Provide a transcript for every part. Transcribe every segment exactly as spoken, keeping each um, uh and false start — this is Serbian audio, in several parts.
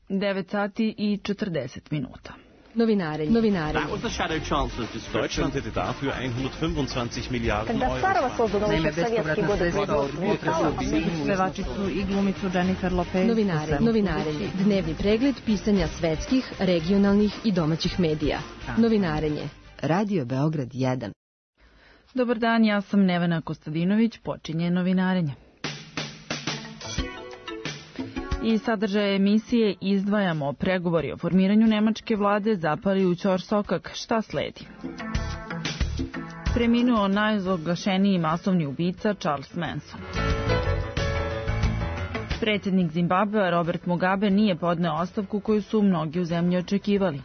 devet sati i četrdeset minuta. Novinarenje. Novinarenje. Deutschland hätte dafür hundertfünfundzwanzig Milliarden Euro. Naime, bespovratna sredstva od budžeta Pevačicu i glumicu Jennifer Lopez. Novinarenje. Novinarenje. Dnevni pregled pisanja svetskih, regionalnih i domaćih medija. Novinarenje. Radio Beograd jedan. Dobar dan, ja sam Nevena Kostadinović, počinje Novinarenje. I sadržaje emisije izdvajamo pregovori o formiranju nemačke vlade zapali u ćor sokak. Šta sledi? Preminuo najozloglašeniji masovni ubica Charles Manson. Predsjednik Zimbabvea Robert Mugabe nije podneo ostavku koju su mnogi u zemlji očekivali.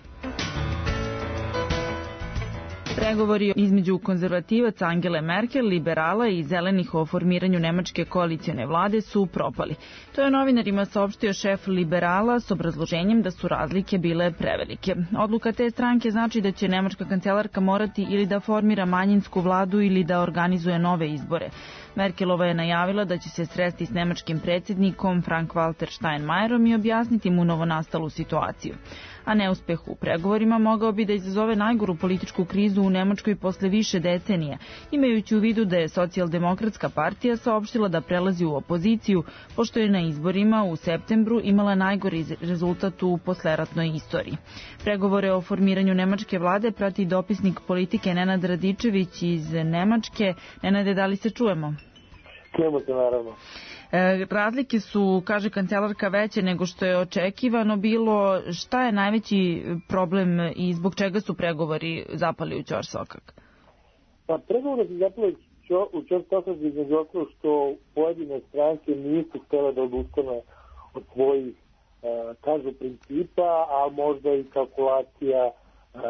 Pregovori između konzervativaca Angele Merkel, liberala i zelenih o formiranju nemačke koalicione vlade su propali. To je novinarima saopštio šef liberala s obrazloženjem da su razlike bile prevelike. Odluka te stranke znači da će nemačka kancelarka morati ili da formira manjinsku vladu ili da organizuje nove izbore. Merkelova je najavila da će se sresti s nemačkim predsjednikom Frank-Walter Steinmeierom i objasniti mu novonastalu situaciju. A neuspeh u pregovorima mogao bi da izazove najgoru političku krizu u Nemačkoj posle više decenije, imajući u vidu da je socijaldemokratska partija saopštila da prelazi u opoziciju, pošto je na izborima u septembru imala najgori rezultat u posleratnoj istoriji. Pregovore o formiranju nemačke vlade prati dopisnik politike Nenad Radičević iz Nemačke. Nenade, da li se čujemo? Čujemo se, naravno. E, razlike su, kaže kancelarka, veće nego što je očekivano bilo. Šta je najveći problem i zbog čega su pregovori zapali u ćor sokak? Pa pregovori su zapali u ćor sokak između ostalog što pojedine stranke nisu htjele da odustane od svojih, e, kažu, principa, a možda i kalkulacija e, e,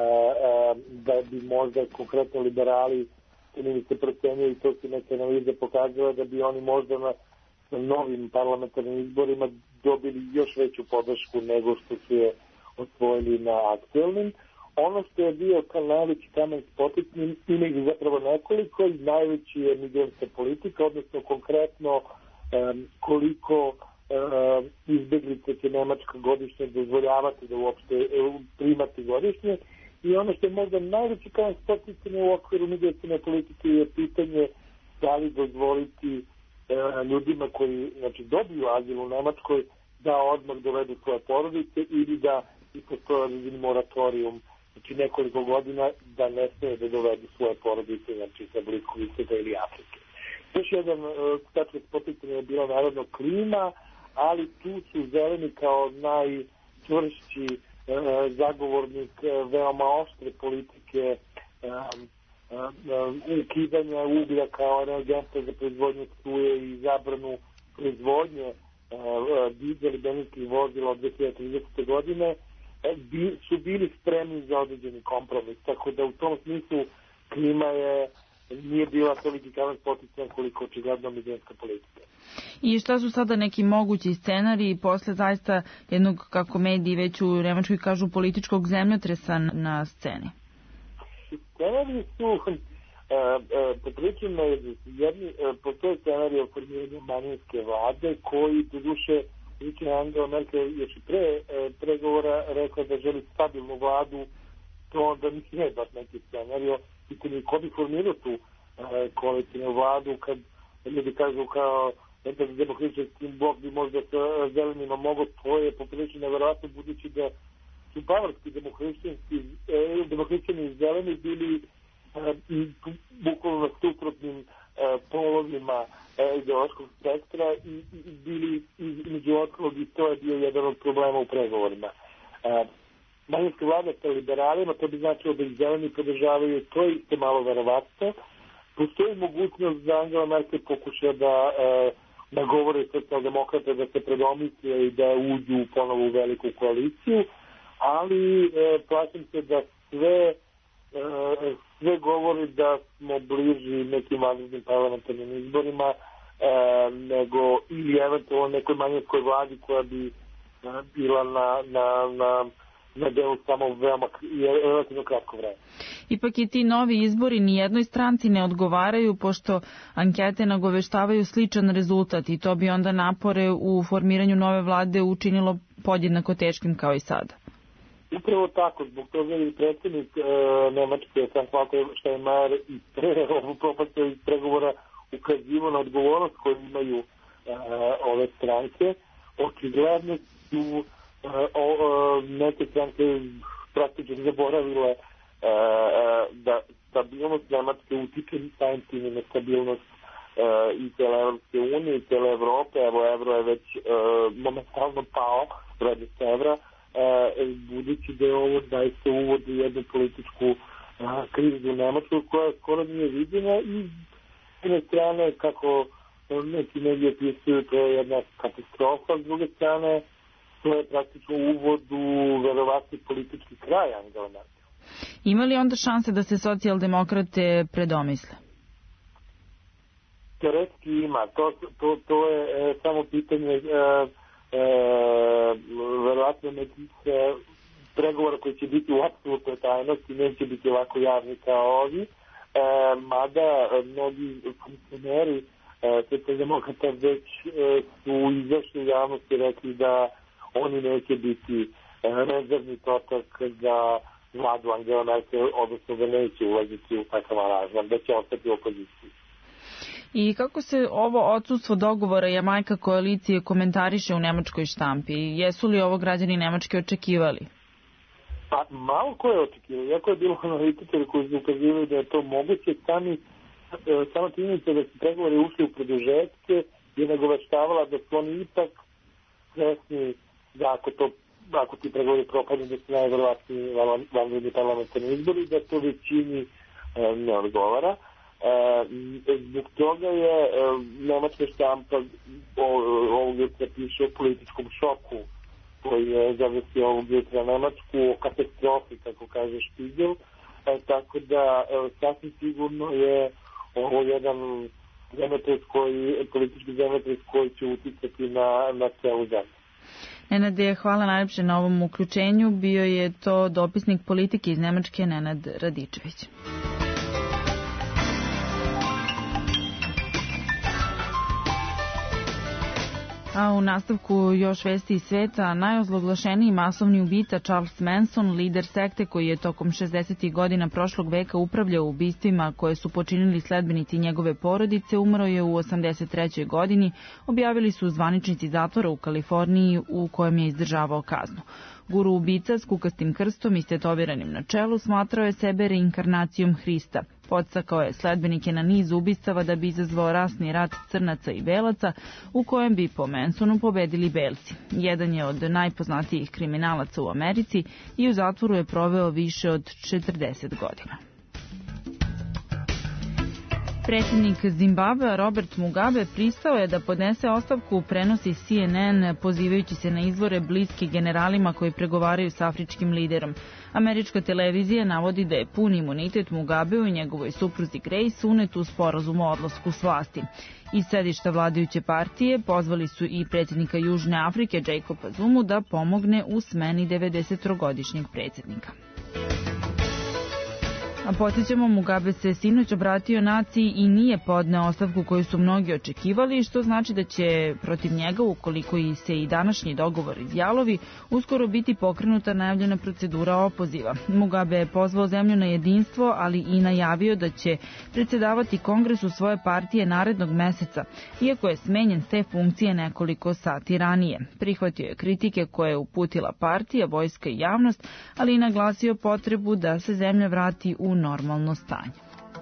da bi možda konkretno liberali mi se procenio i to su neke analize pokazale da bi oni možda na novim parlamentarnim izborima dobili još veću podršku nego što su je osvojili na aktuelnim. Ono što je bio kao najveći kamen spoticni, ima ih zapravo nekoliko, i najveći je migrantska politika, odnosno konkretno um, koliko um, izbeglice će Nemačka godišnje dozvoljavati da uopšte um, primati godišnje. I ono što je možda najveći kamen spoticni u okviru migracijne politike je pitanje da li dozvoliti ljudima koji, znači, dobiju azil u Nemačkoj da odmah dovedu svoje porodice ili da i postoje određeni moratorijum, znači nekoliko godina da ne smije da dovedu svoje porodice, znači sa Bliskog istoka ili Afrike. Još jedan tačno spoticanje je bila naravno klima, ali tu su zeleni kao najčvršći zagovornik veoma oštre politike ukidanja uglja kao energenta za proizvodnju struje i zabranu proizvodnje dizel i benzinskih vozila od dve hiljade tridesete. godine su bili spremni za određeni kompromis. Tako da u tom smislu klima je nije bila toliki kamen spoticaj koliko očigledno migrantska politika. I šta su sada neki mogući scenariji posle zaista jednog, kako mediji već u Nemačkoj kažu, političkog zemljotresa na sceni? Scenariji su uh, uh, popričano jedni, uh, postoje scenariji o formiranju manjinske vlade koji doduše lično Angela Merkel još i pre uh, pregovora rekla da želi stabilnu vladu, to onda nije baš neki scenario. Pitanje ko bi formirao tu uh, koalicijnu vladu kad ljudi kažu kao da demokratski blok bi možda sa zelenima mogo, to je poprično nevjerojatno budući da su bavarski demohrišćani i zeleni bili uh, bukvalno na suprotnim uh, polovima uh, ideološkog spektra i, i bili između ostalog i to je bio jedan od problema u pregovorima. Uh, manjinska vlada sa liberalima, to bi značilo da ih zeleni podržavaju, to je isto malo verovatno. Postoji mogućnost da Angela Merkel pokuša da uh, nagovore socijaldemokrate da se predomisle i da uđu ponovo u veliku koaliciju, ali e, plašim se da sve, e, sve govori da smo bliži nekim vanrednim parlamentarnim izborima e, nego ili eventualno nekoj manjinskoj vladi koja bi e, bila na, na, na, na delu samo veoma relativno kratko vreme. Ipak i ti novi izbori ni jednoj stranci ne odgovaraju, pošto ankete nagoveštavaju sličan rezultat i to bi onda napore u formiranju nove vlade učinilo podjednako teškim kao i sada. Upravo tako, zbog toga je i predsjednik e, Nemačke, Frank-Walter Steinmeier, i pre ovu propastao iz pregovora ukazivo na odgovornost koju imaju e, ove stranke. Očigledno su e, o, neke stranke praktično zaboravile e, da stabilnost Nemačke utiče samim tim i nestabilnost e, i cijele Evropske unije i cijele Evrope. Evo, evro je već e, momentalno pao, vrednost evra, e, budući da je ovo zaista uvodi jednu političku e, krizu u Nemačkoj koja skoro nije viđena i s jedne strane, kako neki mediji opisuju, to je jedna katastrofa, s druge strane to je praktično uvod u verovatni politički kraj Angela Merkel. Ima li onda šanse da se socijaldemokrate predomisle? Teoretski ima. To, to, to je e, samo pitanje e, e, verovatno nekih e, pregovora koji će biti u apsolutnoj tajnosti, neće biti ovako javni kao ovi, e, mada mnogi funkcioneri e, socijaldemokrata već e, su izašli u javnosti i rekli da oni neće biti e, rezervni točak za vladu Angela Merkel, odnosno da neće ulaziti u takav aranžman, da će ostati u opoziciji. I kako se ovo odsustvo dogovora i majka koalicije komentariše u nemačkoj štampi? Jesu li ovo građani Nemačke očekivali? Pa malo ko je očekivao. Iako je bilo analitičari koji su ukazivali da je to moguće, sami, samo činjenica da su pregovori ušli u produžetke je nagoveštavala da su oni ipak svesni da ako, to, ako ti pregovori propadnu da su najverovatniji vanredni parlamentarni izbori, da to većini e, ne odgovara. E, zbog toga je e, nemačka štampa ovog jutra piše o političkom šoku koji je zavesio ovog jutra Nemačku, o katastrofi, kako kaže Špigel, e, tako da e, sasvim sigurno je ovo jedan zemljotres koji, politički zemljotres koji će uticati na, na celu zemlju. Nenade, hvala najlepše na ovom uključenju. Bio je to dopisnik politike iz Nemačke Nenad Radičević. A u nastavku još vesti iz sveta, najozloglašeniji masovni ubica Charles Manson, lider sekte koji je tokom šezdesetih godina prošlog veka upravljao ubistvima koje su počinili sledbenici njegove porodice, umro je u osamdeset trećoj godini, objavili su zvaničnici zatvora u Kaliforniji u kojem je izdržavao kaznu. Guru ubica s kukastim krstom i tetoviranim na čelu smatrao je sebe reinkarnacijom Hrista. Podstakao je sledbenike na niz ubistava da bi izazvao rasni rat crnaca i belaca u kojem bi po Mansonu pobedili belci. Jedan je od najpoznatijih kriminalaca u Americi i u zatvoru je proveo više od četrdeset godina. Predsjednik Zimbabvea Robert Mugabe pristao je da podnese ostavku, prenosi C N N pozivajući se na izvore bliske generalima koji pregovaraju s afričkim liderom. Američka televizija navodi da je pun imunitet Mugabeu i njegovoj supruzi Grace unet u sporazum o odlasku s vlasti. Iz sedišta vladajuće partije pozvali su i predsjednika Južne Afrike Jacoba Zumu da pomogne u smeni devedesettrogodišnjeg predsjednika. A podsjećamo, Mugabe se sinoć obratio naciji i nije podneo ostavku koju su mnogi očekivali, što znači da će protiv njega, ukoliko i se i današnji dogovor izjalovi, uskoro biti pokrenuta najavljena procedura opoziva. Mugabe je pozvao zemlju na jedinstvo, ali i najavio da će predsjedavati kongresu svoje partije narednog meseca, iako je smenjen s te funkcije nekoliko sati ranije. Prihvatio je kritike koje je uputila partija, vojska i javnost, ali i naglasio potrebu da se zemlja vrati u normalno stanje.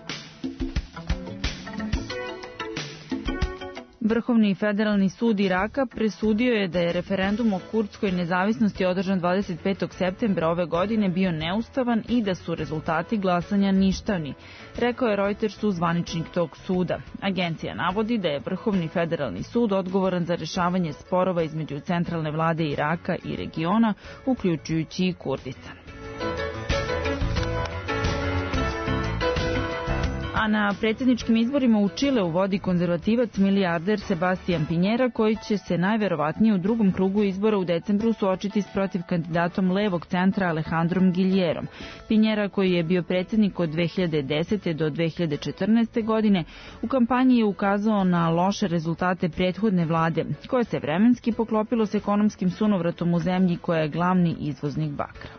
Vrhovni federalni sud Iraka presudio je da je referendum o kurdskoj nezavisnosti održan dvadeset petog septembra ove godine bio neustavan i da su rezultati glasanja ništavni, rekao je Reutersu zvaničnik tog suda. Agencija navodi da je Vrhovni federalni sud odgovoran za rešavanje sporova između centralne vlade Iraka i regiona, uključujući i Kurdistan. A na predsjedničkim izborima u Čileu vodi konzervativac milijarder Sebastian Pinjera, koji će se najverovatnije u drugom krugu izbora u decembru suočiti s protiv kandidatom levog centra Alejandrom Giljerom. Pinjera, koji je bio predsjednik od dve hiljade desete do dve hiljade četrnaeste. godine, u kampanji je ukazao na loše rezultate prethodne vlade, koje se vremenski poklopilo s ekonomskim sunovratom u zemlji koja je glavni izvoznik bakra.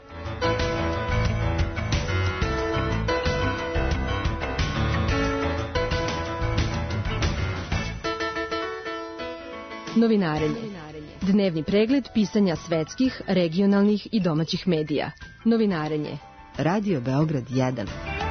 Novinarenje. Dnevni pregled pisanja svetskih, regionalnih i domaćih medija. Novinarenje. Radio Beograd jedan.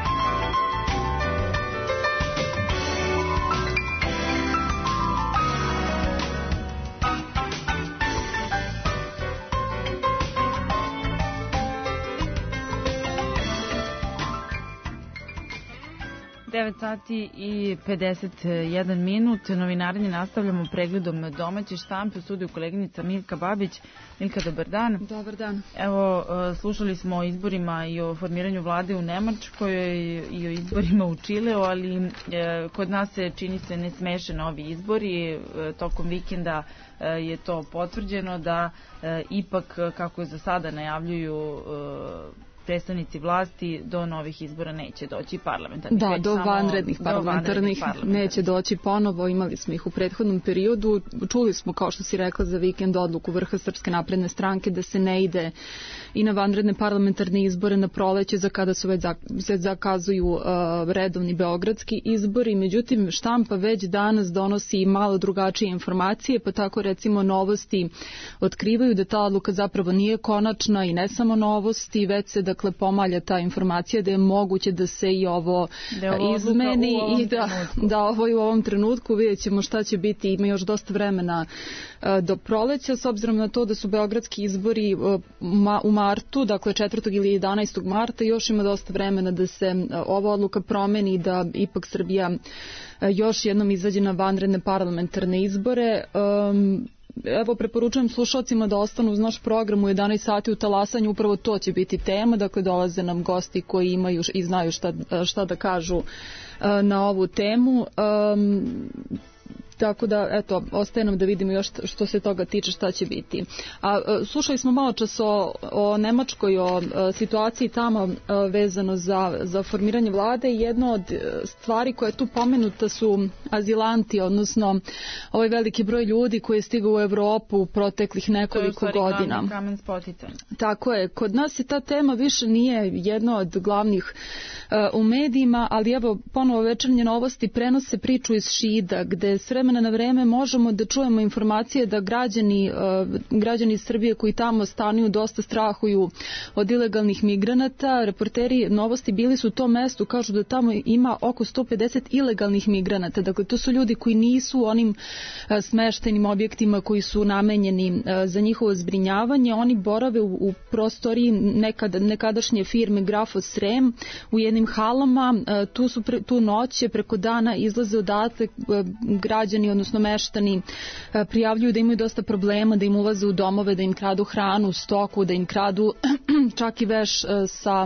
devet sati i pedeset jedan minut. Novinarenje nastavljamo pregledom domaće štampe. U studiju koleginica Milka Babić. Milka, dobar dan. Dobar dan. Evo, slušali smo o izborima i o formiranju vlade u Nemačkoj i o izborima u Čileu, ali kod nas se čini se ne smeše novi izbori. Tokom vikenda je to potvrđeno da ipak, kako je za sada najavljuju predstavnici vlasti, do novih izbora neće doći parlamentarnih. Da, do vanrednih parlamentarnih neće doći ponovo. Imali smo ih u prethodnom periodu. Čuli smo, kao što si rekla, za vikend odluku vrha Srpske napredne stranke da se ne ide i na vanredne parlamentarne izbore na proleće, za kada su već se zakazuju uh, redovni beogradski izbori. Međutim, štampa već danas donosi malo drugačije informacije, pa tako recimo Novosti otkrivaju da ta odluka zapravo nije konačna i ne samo Novosti, već se da Dakle, pomalja ta informacija da je moguće da se i ovo izmeni i da, da ovo i u ovom trenutku. Vidjet ćemo šta će biti. Ima još dosta vremena do proleća, s obzirom na to da su beogradski izbori u martu, dakle četvrtog ili jedanaestog marta, još ima dosta vremena da se ova odluka promeni i da ipak Srbija još jednom izađe na vanredne parlamentarne izbore. Um, Evo, preporučujem slušalcima da ostanu uz naš program u jedanaest sati u Talasanju, upravo to će biti tema, dakle dolaze nam gosti koji imaju i znaju šta, šta da kažu na ovu temu. Um, Tako da, eto, ostaje nam da vidimo još što se toga tiče šta će biti. A slušali smo malo čas o, o Nemačkoj, o situaciji tamo vezano za, za formiranje vlade. Jedno od stvari koja je tu pomenuta su azilanti, odnosno ovaj veliki broj ljudi koji je stigao u Evropu u proteklih nekoliko godina. To je u stvari glavni kamen spoticanja. Tako je. Kod nas je ta tema više nije jedna od glavnih uh, u medijima, ali evo, ponovo Večernje novosti prenose priču iz Šida, gde s vremena na vreme možemo da čujemo informacije da građani, građani Srbije koji tamo stanuju dosta strahuju od ilegalnih migranata. Reporteri Novosti bili su u tom mestu, kažu da tamo ima oko sto pedeset ilegalnih migranata. Dakle, to su ljudi koji nisu u onim smeštenim objektima koji su namenjeni za njihovo zbrinjavanje. Oni borave u, u prostoriji nekada, nekadašnje firme Grafo Srem u jednim halama. Tu, su pre, tu noće preko dana izlaze odatle građani, odnosno meštani, prijavljuju da imaju dosta problema, da im ulaze u domove, da im kradu hranu, stoku, da im kradu čak i veš sa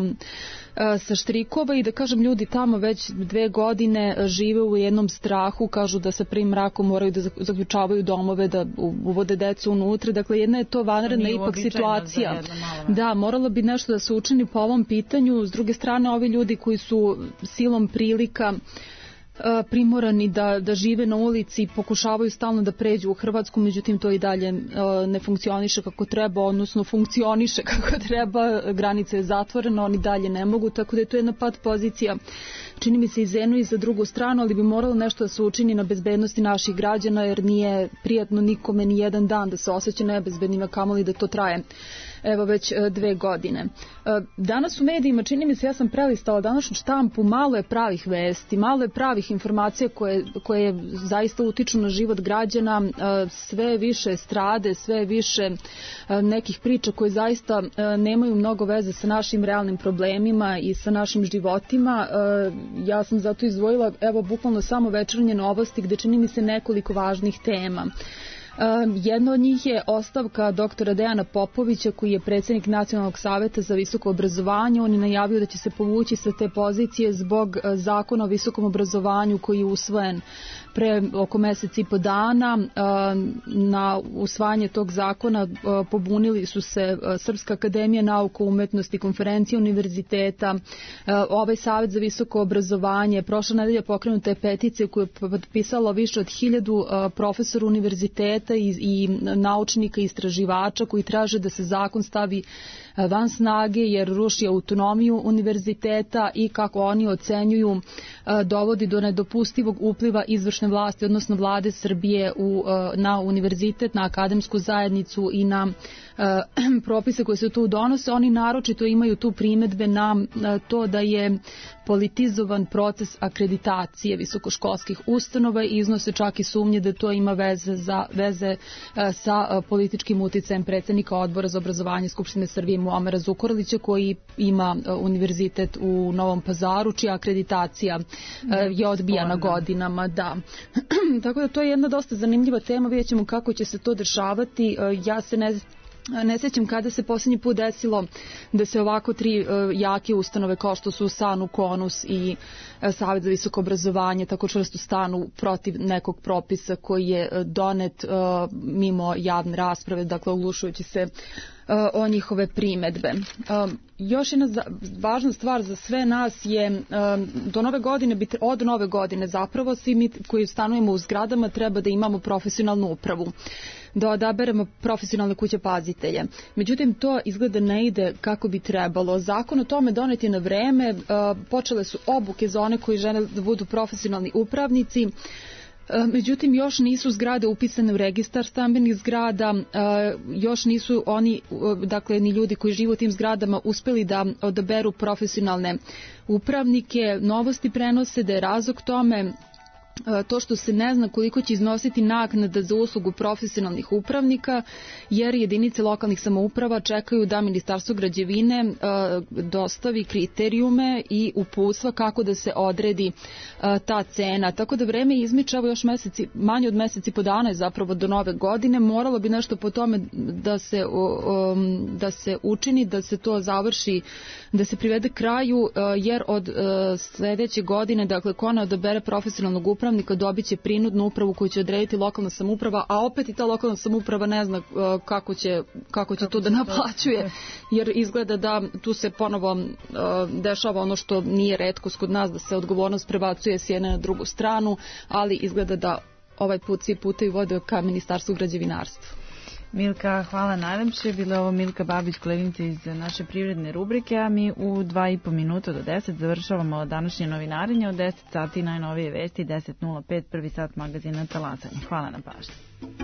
sa štrikova i da kažem ljudi tamo već dve godine žive u jednom strahu, kažu da sa prvim mrakom moraju da zaključavaju domove, da uvode decu unutra, dakle jedna je to vanredna ipak situacija. Da, moralo bi nešto da se učini po ovom pitanju. S druge strane, ovi ljudi koji su silom prilika primorani da, da žive na ulici i pokušavaju stalno da pređu u Hrvatsku, međutim to i dalje ne funkcioniše kako treba, odnosno funkcioniše kako treba, granica je zatvorena, oni dalje ne mogu, tako da je to jedna pat pozicija, čini mi se i za jednu i za drugu stranu, ali bi moralo nešto da se učini na bezbednosti naših građana, jer nije prijatno nikome ni jedan dan da se osjeća nebezbednima, kamoli da to traje evo već dve godine. Danas u medijima, čini mi se, ja sam prelistala današnju štampu, malo je pravih vesti, malo je pravih informacija koje, koje zaista utiču na život građana, sve više strade, sve više nekih priča koje zaista nemaju mnogo veze sa našim realnim problemima i sa našim životima. Ja sam zato izdvojila, evo, bukvalno samo Večernje novosti, gde čini mi se nekoliko važnih tema. Jedno od njih je ostavka doktora Dejana Popovića, koji je predsjednik Nacionalnog saveta za visoko obrazovanje. On je najavio da će se povući sa te pozicije zbog zakona o visokom obrazovanju koji je usvojen pre oko mesec i po dana. Na usvajanje tog zakona pobunili su se Srpska akademija nauka, umetnosti, konferencija univerziteta, ovaj Savet za visoko obrazovanje. Prošla nedelja pokrenuta je peticija koju je potpisalo više od hiljadu profesora univerziteta i, i naučnika i istraživača koji traže da se zakon stavi van snage jer ruši autonomiju univerziteta i, kako oni ocenjuju, dovodi do nedopustivog upliva izvršne vlasti, odnosno vlade Srbije u, na univerzitet, na akademsku zajednicu i na propise koje se tu donose. Oni naročito imaju tu primedbe na to da je politizovan proces akreditacije visokoškolskih ustanova i iznose čak i sumnje da to ima veze, za, veze sa političkim uticajem predsjednika Odbora za obrazovanje Skupštine Srbije Muamera Zukorlića, koji ima univerzitet u Novom Pazaru, čija akreditacija je odbijana godinama. Da. Tako da to je jedna dosta zanimljiva tema, vidjet ćemo kako će se to dešavati. Ja se ne Ne sjećam kada se posljednji put desilo da se ovako tri uh, jake ustanove kao što su SANU, KONUS i uh, Savet za visoko obrazovanje tako čvrsto stanu protiv nekog propisa koji je uh, donet uh, mimo javne rasprave, dakle oglušujući se uh, o njihove primedbe. Uh, još jedna za, važna stvar za sve nas je uh, do nove godine, od nove godine zapravo svi mi koji stanujemo u zgradama treba da imamo profesionalnu upravu, da odaberemo profesionalne kuće pazitelje. Međutim, to izgleda ne ide kako bi trebalo. Zakon o tome donet je na vreme, počele su obuke za one koji žele da budu profesionalni upravnici, međutim još nisu zgrade upisane u registar stambenih zgrada, još nisu oni, dakle ni ljudi koji žive u tim zgradama uspeli da odaberu profesionalne upravnike. Novosti prenose da je razlog tome to što se ne zna koliko će iznositi naknada za uslugu profesionalnih upravnika, jer jedinice lokalnih samouprava čekaju da Ministarstvo građevine dostavi kriterijume i uputstva kako da se odredi ta cena. Tako da vreme izmiče, evo još meseci, manje od meseci po dana je zapravo do nove godine. Moralo bi nešto po tome da se, da se učini, da se to završi, da se privede kraju, jer od sljedeće godine, dakle, ko ne odabere profesionalnog upravnika upravnika dobit će prinudnu upravu koju će odrediti lokalna samouprava, a opet i ta lokalna samouprava ne zna kako će, kako će kako to da naplaćuje, jer izgleda da tu se ponovo dešava ono što nije retkost kod nas, da se odgovornost prebacuje s jedne na drugu stranu, ali izgleda da ovaj put svi putevi vode ka Ministarstvu građevinarstva. Milka, hvala najlepše. Bila je ovo Milka Babić, koleginica iz naše privredne rubrike, a mi u dva i po minuta do deset završavamo današnje novinarenje. Od deset sati najnovije vesti, deset nula pet, prvi sat magazina Talasanje. Hvala na pažnji.